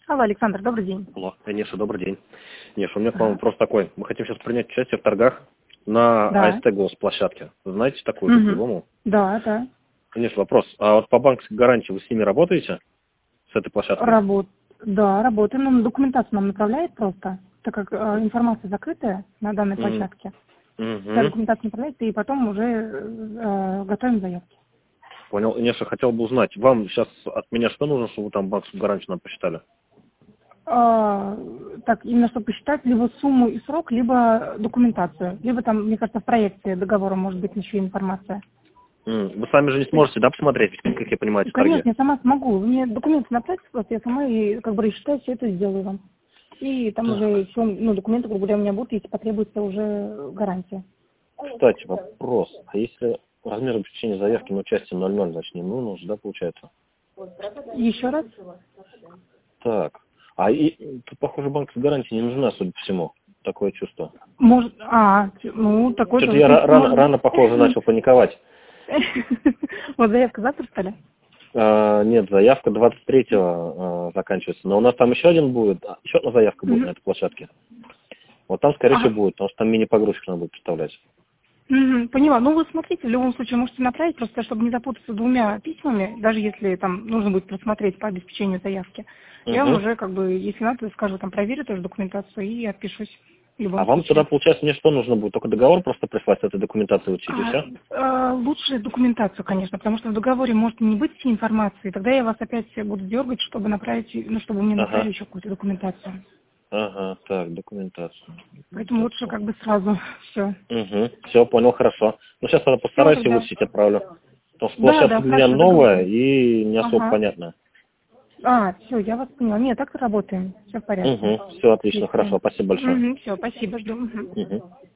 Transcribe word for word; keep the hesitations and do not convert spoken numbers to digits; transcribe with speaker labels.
Speaker 1: Алло, Александр, добрый день.
Speaker 2: Алло, Неша, добрый день. Неша, у меня к вам
Speaker 1: Ага.
Speaker 2: вопрос такой. Мы хотим сейчас принять участие в торгах на
Speaker 1: Да.
Speaker 2: АСТ Голос площадке. Знаете такую,
Speaker 1: Угу.
Speaker 2: по-любому?
Speaker 1: Да, да.
Speaker 2: Неша, вопрос. А вот по банковской гарантии вы с ними работаете? С этой площадкой?
Speaker 1: Работ... Да, работаем. Ну, документацию нам направляет просто, так как э, информация закрытая на данной
Speaker 2: М.
Speaker 1: площадке. Вся
Speaker 2: Мгм.
Speaker 1: документация направляется, и потом уже э, готовим заявки.
Speaker 2: Понял. Неша, хотел бы узнать, вам сейчас от меня что нужно, чтобы вы там банковскую гарантию нам посчитали?
Speaker 1: А, так, именно чтобы посчитать либо сумму и срок, либо документацию. Либо там, мне кажется, в проекте договора может быть еще информация.
Speaker 2: М. Вы сами же не
Speaker 1: То есть,
Speaker 2: сможете, да, посмотреть, как я понимаю, эти торги?
Speaker 1: конечно, я сама смогу. Вы мне документы направьте, просто я сама и как бы рассчитаю, все это сделаю вам. И там
Speaker 2: Так.
Speaker 1: уже все, ну, документы, грубо говоря, у меня будут, если потребуется уже гарантия.
Speaker 2: Кстати, вопрос. А если размер обеспечения заявки на участие ноль ноль, значит, не нужно уже, да, получается?
Speaker 1: Еще раз?
Speaker 2: Так. А и тут, похоже, банковская гарантия не нужна, судя по всему. Такое чувство.
Speaker 1: Может, а, ну, такой
Speaker 2: Что-то
Speaker 1: тоже, в
Speaker 2: я ра-
Speaker 1: принципе,
Speaker 2: рано,
Speaker 1: может быть.
Speaker 2: рано, похоже, начал паниковать.
Speaker 1: Вот заявка завтра, что ли?
Speaker 2: А, нет, заявка двадцать третьего а, заканчивается. Но у нас там еще один будет, а, еще одна заявка будет на
Speaker 1: Мгм.
Speaker 2: этой площадке. Вот там, скорее всего,
Speaker 1: Ага.
Speaker 2: будет, потому что там мини-погрузчик надо будет представлять.
Speaker 1: Мгм, поняла. Ну, вы смотрите, в любом случае можете направить, просто чтобы не запутаться двумя письмами, даже если там нужно будет просмотреть по обеспечению заявки. Я вам
Speaker 2: Угу.
Speaker 1: уже, как бы, если надо, скажу, там, проверю тоже документацию и отпишусь в
Speaker 2: А
Speaker 1: любом
Speaker 2: вам тогда,
Speaker 1: случае.
Speaker 2: получается, мне что нужно будет? Только договор просто прислать с этой документацией учить, и
Speaker 1: А,
Speaker 2: все?
Speaker 1: а, лучше документацию, конечно, потому что в договоре может не быть всей информации, тогда я вас опять буду дергать, чтобы направить, ну, чтобы вы мне направили
Speaker 2: Ага.
Speaker 1: еще какую-то документацию.
Speaker 2: Ага, так, документацию.
Speaker 1: Поэтому лучше
Speaker 2: Документацию.
Speaker 1: как бы сразу все.
Speaker 2: Угу. Все, понял, хорошо. Ну, сейчас я
Speaker 1: Все
Speaker 2: постараюсь и
Speaker 1: тогда.
Speaker 2: высветить отправлю. Потому что
Speaker 1: Да,
Speaker 2: площадка
Speaker 1: да,
Speaker 2: для меня
Speaker 1: хорошо,
Speaker 2: новая
Speaker 1: договорились.
Speaker 2: и не особо
Speaker 1: Ага.
Speaker 2: понятная.
Speaker 1: А, все, я вас поняла. Нет, так и работаем. Все в порядке.
Speaker 2: Угу. Все отлично, хорошо,
Speaker 1: Действуем.
Speaker 2: спасибо большое.
Speaker 1: Угу, все, спасибо, жду. Мгм.
Speaker 2: Угу.